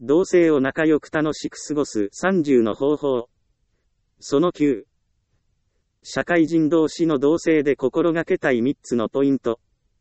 同性を仲良く楽しく過ごす30の方法。その9。社会人同士の同性で心がけたい3つのポイント。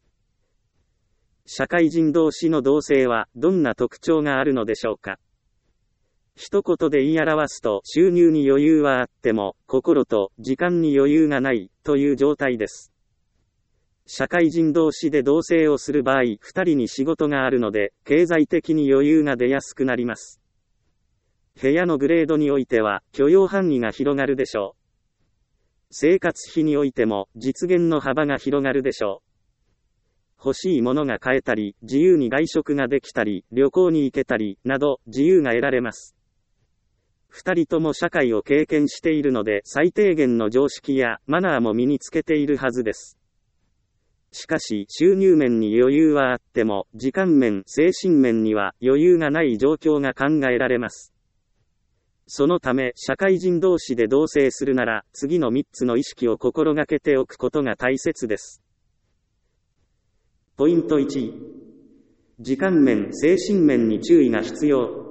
社会人同士の同性はどんな特徴があるのでしょうか。一言で言い表すと、収入に余裕はあっても、心と時間に余裕がないという状態です。社会人同士で同棲をする場合、2人に仕事があるので、経済的に余裕が出やすくなります。部屋のグレードにおいては、許容範囲が広がるでしょう。生活費においても、実現の幅が広がるでしょう。欲しいものが買えたり、自由に外食ができたり、旅行に行けたり、など、自由が得られます。2人とも社会を経験しているので、最低限の常識やマナーも身につけているはずです。しかし、収入面に余裕はあっても、時間面、精神面には余裕がない状況が考えられます。そのため、社会人同士で同棲するなら、次の3つの意識を心がけておくことが大切です。ポイント1。時間面、精神面に注意が必要。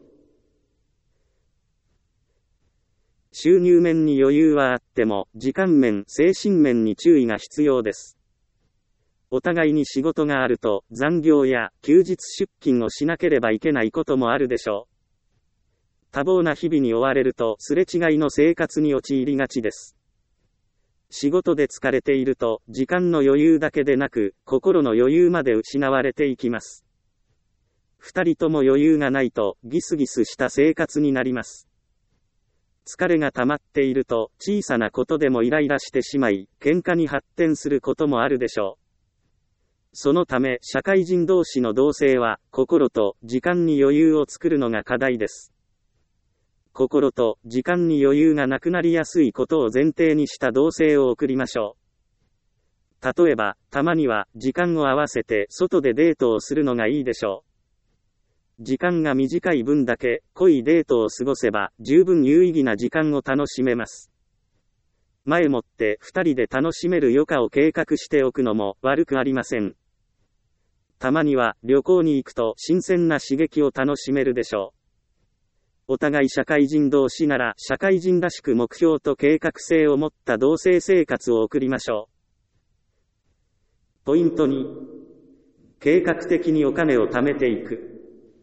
収入面に余裕はあっても、時間面、精神面に注意が必要です。お互いに仕事があると、残業や休日出勤をしなければいけないこともあるでしょう。多忙な日々に追われると、すれ違いの生活に陥りがちです。仕事で疲れていると、時間の余裕だけでなく、心の余裕まで失われていきます。二人とも余裕がないと、ギスギスした生活になります。疲れが溜まっていると、小さなことでもイライラしてしまい、喧嘩に発展することもあるでしょう。そのため、社会人同士の同棲は、心と時間に余裕を作るのが課題です。心と時間に余裕がなくなりやすいことを前提にした同棲を送りましょう。例えば、たまには、時間を合わせて外でデートをするのがいいでしょう。時間が短い分だけ、濃いデートを過ごせば、十分有意義な時間を楽しめます。前もって、二人で楽しめる余暇を計画しておくのも、悪くありません。たまには、旅行に行くと、新鮮な刺激を楽しめるでしょう。お互い社会人同士なら、社会人らしく目標と計画性を持った同棲生活を送りましょう。ポイント2。計画的にお金を貯めていく。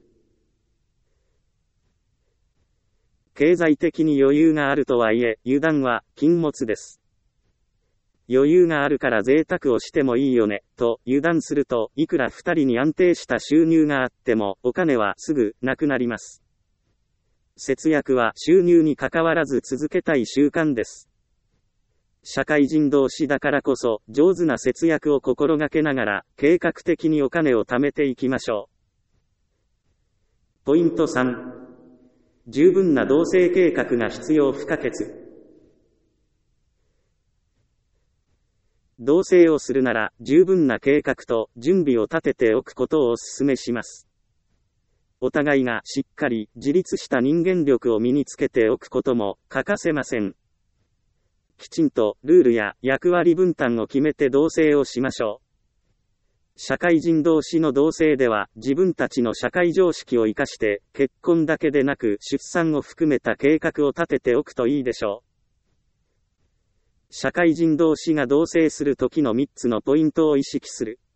経済的に余裕があるとはいえ、油断は禁物です。余裕があるから贅沢をしてもいいよね、と油断すると、いくら二人に安定した収入があっても、お金はすぐなくなります。節約は収入に関わらず続けたい習慣です。社会人同士だからこそ、上手な節約を心がけながら、計画的にお金を貯めていきましょう。ポイント3。十分な同棲計画が必要不可欠。同棲をするなら、十分な計画と準備を立てておくことをお勧めします。お互いがしっかり自立した人間力を身につけておくことも欠かせません。きちんとルールや役割分担を決めて同棲をしましょう。社会人同士の同棲では自分たちの社会常識を生かして結婚だけでなく出産を含めた計画を立てておくといいでしょう。社会人同士が同棲する時の3つのポイントを意識する。